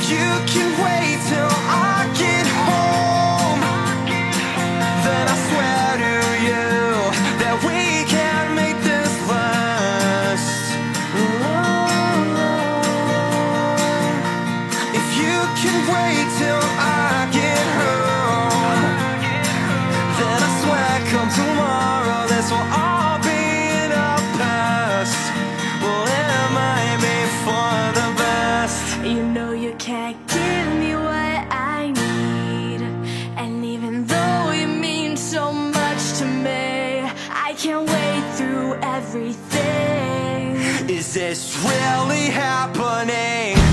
you can wait till I get home, then I swear to you that we can make this last. If you can wait till I get home, then I swear come tomorrow this will all be in our past. Well, it might be for the best. You know you can't give me what I need, and even though you mean so much to me, I can't wait through everything. Is this really happening?